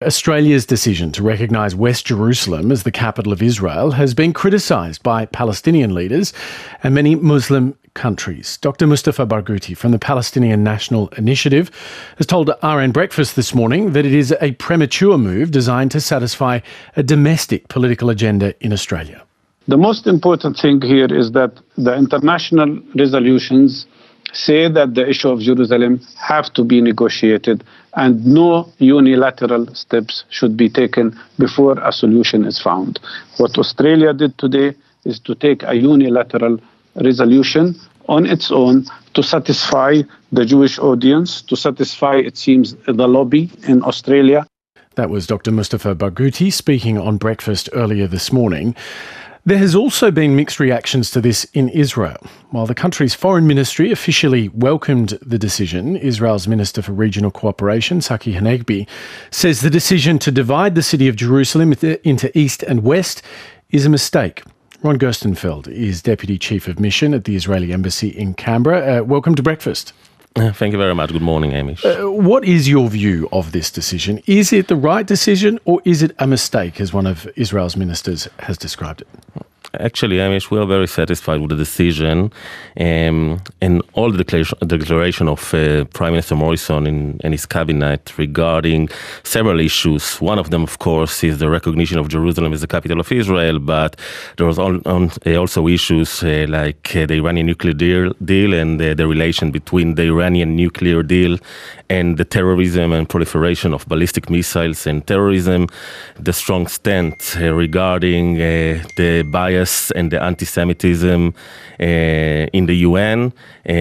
Australia's decision to recognise West Jerusalem as the capital of Israel has been criticised by Palestinian leaders and many Muslim countries. Dr Mustafa Barghouti from the Palestinian National Initiative has told RN Breakfast this morning that it is a premature move designed to satisfy a domestic political agenda in Australia. The most important thing here is that the international resolutions say that the issue of Jerusalem have to be negotiated and no unilateral steps should be taken before a solution is found. What Australia did today is to take a unilateral resolution on its own to satisfy the Jewish audience, to satisfy, it seems, the lobby in Australia. That was Dr Mustafa Barghouti speaking on Breakfast earlier this morning. There has also been mixed reactions to this in Israel. While the country's foreign ministry officially welcomed the decision, Israel's Minister for Regional Cooperation, Tzachi Hanegbi, says the decision to divide the city of Jerusalem into east and west is a mistake. Ron Gerstenfeld is Deputy Chief of Mission at the Israeli Embassy in Canberra. Welcome to Breakfast. Thank you very much. Good morning, Amish. What is your view of this decision? Is it the right decision or is it a mistake, as one of Israel's ministers has described it? Actually, Amish, we are very satisfied with the decision and all the declaration of Prime Minister Morrison and his cabinet regarding several issues. One of them, of course, is the recognition of Jerusalem as the capital of Israel, but there was also issues like the Iranian nuclear deal and the relation between the Iranian nuclear deal and the terrorism and proliferation of ballistic missiles and terrorism, the strong stance regarding the bias and the anti-Semitism in the UN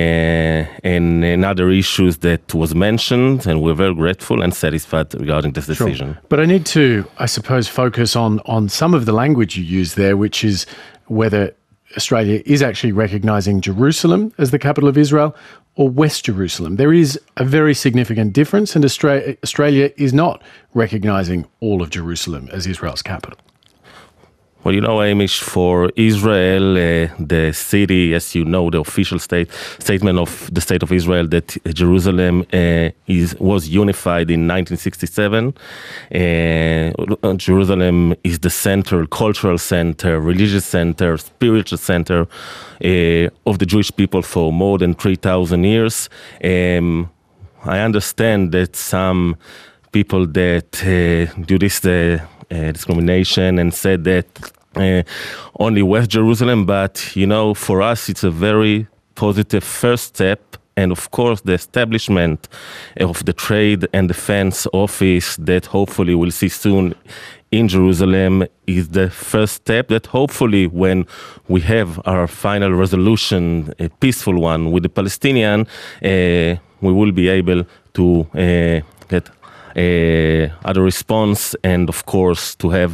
and other issues that was mentioned, and we're very grateful and satisfied regarding this decision. Sure. But I need to, I suppose, focus on some of the language you use there, which is whether Australia is actually recognising Jerusalem as the capital of Israel or West Jerusalem. There is a very significant difference, and Australia is not recognising all of Jerusalem as Israel's capital. Well, you know, Amish, for Israel, the city, as you know, the official statement of the State of Israel that Jerusalem was unified in 1967. Jerusalem is the center, cultural center, religious center, spiritual center of the Jewish people for more than 3,000 years. I understand that some people that do this discrimination and said that only West Jerusalem, but, you know, for us it's a very positive first step. And of course, the establishment of the Trade and Defense Office that hopefully we'll see soon in Jerusalem is the first step that hopefully when we have our final resolution, a peaceful one with the Palestinian, we will be able to get other response and of course to have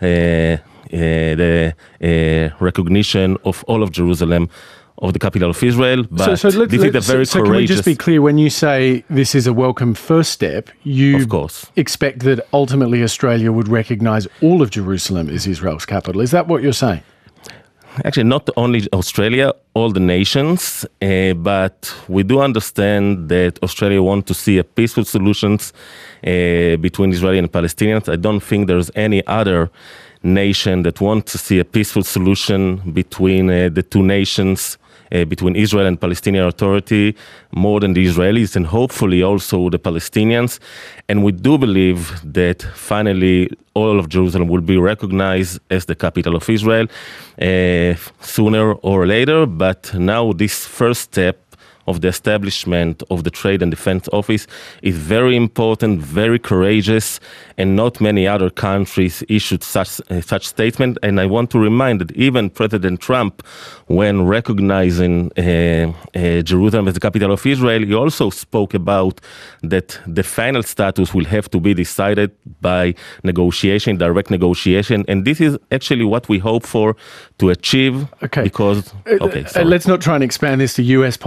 the recognition of all of Jerusalem of the capital of Israel. But this is a very courageous... So can we just be clear, when you say this is a welcome first step, you of course expect that ultimately Australia would recognise all of Jerusalem as Israel's capital. Is that what you're saying? Actually, not only Australia, all the nations, but we do understand that Australia wants to see a peaceful solutions between Israeli and Palestinians. I don't think there's any other nation that wants to see a peaceful solution between the two nations, between Israel and Palestinian Authority, more than the Israelis and hopefully also the Palestinians. And we do believe that finally all of Jerusalem will be recognized as the capital of Israel sooner or later. But now this first step of the establishment of the Trade and Defense Office is very important, very courageous, and not many other countries issued such statement. And I want to remind that even President Trump, when recognizing Jerusalem as the capital of Israel, he also spoke about that the final status will have to be decided by negotiation, direct negotiation. And this is actually what we hope for to achieve. Okay. Because, let's not try and expand this to US politics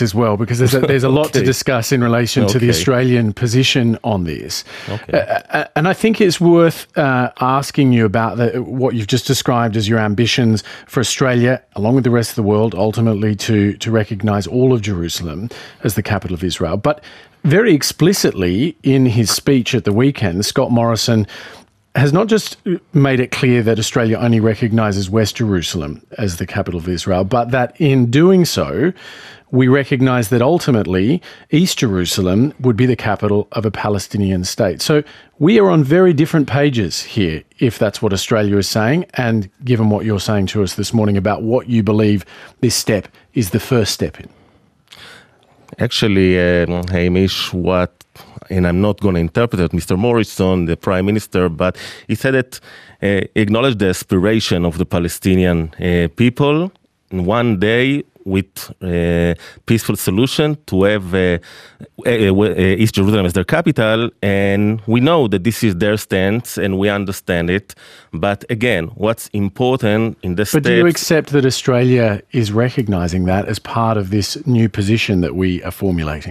as well, because there's a lot to discuss in relation to the Australian position on this. And I think it's worth asking you about what you've just described as your ambitions for Australia, along with the rest of the world, ultimately to recognise all of Jerusalem as the capital of Israel. But very explicitly in his speech at the weekend, Scott Morrison has not just made it clear that Australia only recognises West Jerusalem as the capital of Israel, but that in doing so, we recognise that ultimately East Jerusalem would be the capital of a Palestinian state. So we are on very different pages here, if that's what Australia is saying, and given what you're saying to us this morning about what you believe this step is the first step in. Actually, Hamish, and I'm not going to interpret it, Mr. Morrison, the Prime Minister, but he said that acknowledged the aspiration of the Palestinian people in one day with a peaceful solution to have East Jerusalem as their capital. And we know that this is their stance and we understand it. But again, what's important in the But do you accept that Australia is recognising that as part of this new position that we are formulating?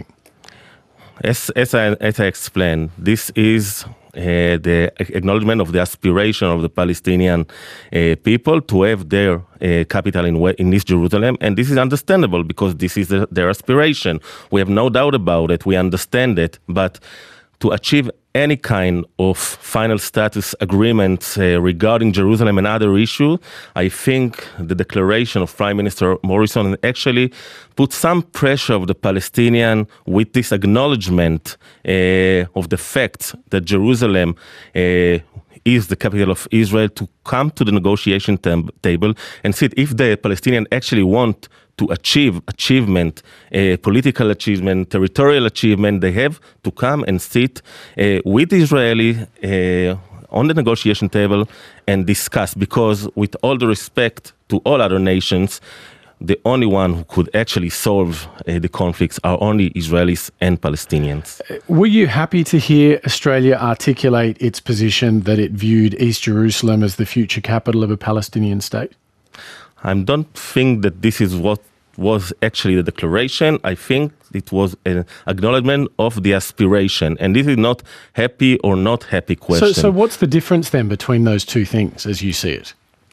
As I explained, this is the acknowledgement of the aspiration of the Palestinian people to have their capital in East Jerusalem. And this is understandable because this is their aspiration. We have no doubt about it. We understand it. But to achieve any kind of final status agreement regarding Jerusalem and other issues, I think the declaration of Prime Minister Morrison actually put some pressure of the Palestinian with this acknowledgement of the fact that Jerusalem is the capital of Israel to come to the negotiation table and see if the Palestinians actually want to achieve achievement, political achievement, territorial achievement, they have to come and sit with Israeli on the negotiation table and discuss. Because with all the respect to all other nations, the only one who could actually solve the conflicts are only Israelis and Palestinians. Were you happy to hear Australia articulate its position that it viewed East Jerusalem as the future capital of a Palestinian state? I don't think that this is what was actually the declaration. I think it was an acknowledgement of the aspiration. And this is not happy or not happy question. So what's the difference then between those two things as you see it?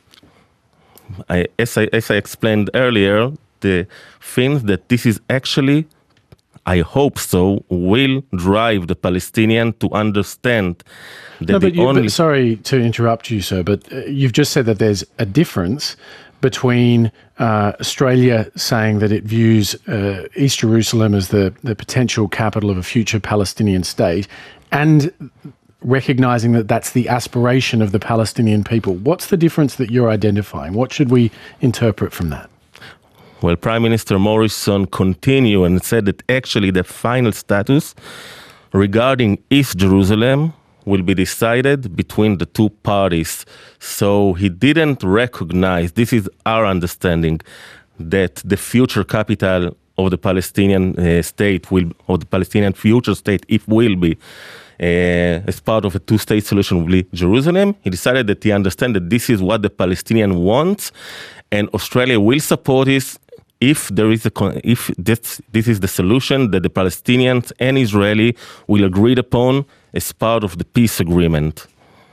As I explained earlier, the things that this is actually, I hope so, will drive the Palestinian to understand that but sorry to interrupt you, sir, but you've just said that there's a difference between Australia saying that it views East Jerusalem as the potential capital of a future Palestinian state and recognising that that's the aspiration of the Palestinian people. What's the difference that you're identifying? What should we interpret from that? Well, Prime Minister Morrison continued and said that actually the final status regarding East Jerusalem will be decided between the two parties. So he didn't recognize, this is our understanding, that the future capital of the Palestinian state or the Palestinian future state, if will be, as part of a two-state solution, will be Jerusalem. He decided that he understands that this is what the Palestinian wants, and Australia will support this if this is the solution that the Palestinians and Israeli will agree upon as part of the peace agreement.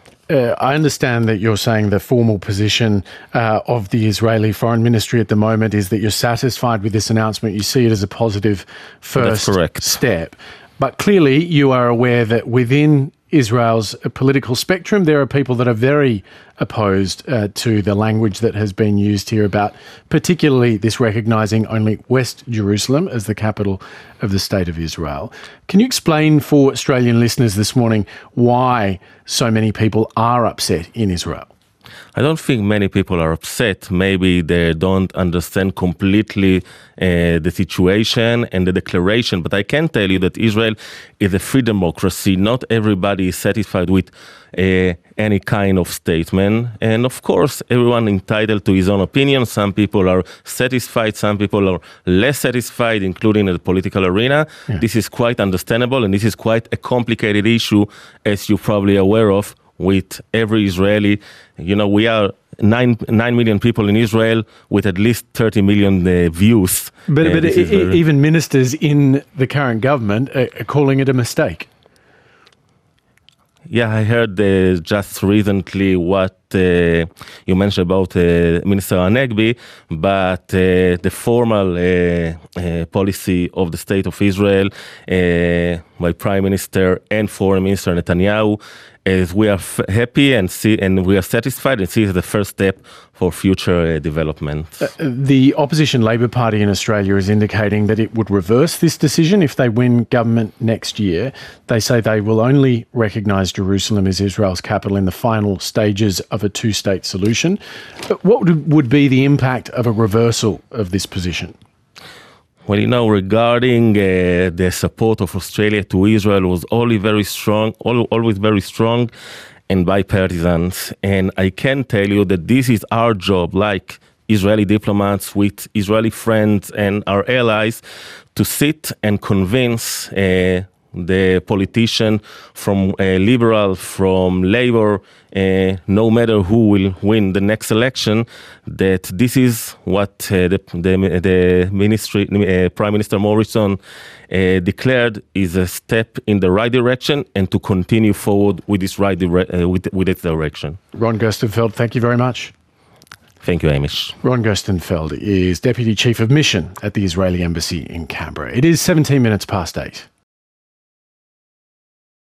I understand that you're saying the formal position of the Israeli Foreign Ministry at the moment is that you're satisfied with this announcement. You see it as a positive first step. But clearly you are aware that within Israel's political spectrum, there are people that are very opposed to the language that has been used here about particularly this recognising only West Jerusalem as the capital of the State of Israel. Can you explain for Australian listeners this morning why so many people are upset in Israel? I don't think many people are upset. Maybe they don't understand completely the situation and the declaration. But I can tell you that Israel is a free democracy. Not everybody is satisfied with any kind of statement. And of course, everyone entitled to his own opinion. Some people are satisfied. Some people are less satisfied, including in the political arena. Yeah. This is quite understandable. And this is quite a complicated issue, as you're probably aware of, with every Israeli. We are 9 million people in Israel with at least 30 million views. But even ministers in the current government are calling it a mistake. Yeah, I heard just recently what you mentioned about Minister Hanegbi, but the formal policy of the State of Israel by Prime Minister and Foreign Minister Netanyahu is we are happy and we are satisfied and see it as the first step for future development. The opposition Labor Party in Australia is indicating that it would reverse this decision if they win government next year. They say they will only recognise Jerusalem as Israel's capital in the final stages of a two-state solution. What would be the impact of a reversal of this position? Well, regarding the support of Australia to Israel was always very strong and bipartisan. And I can tell you that this is our job, like Israeli diplomats with Israeli friends and our allies, to sit and convince the politician from Liberal, from Labour, no matter who will win the next election, that this is what the ministry, Prime Minister Morrison declared is a step in the right direction, and to continue forward with this with its direction. Ron Gerstenfeld, thank you very much. Thank you, Hamish. Ron Gerstenfeld is Deputy Chief of Mission at the Israeli Embassy in Canberra. It is 17 minutes past 8.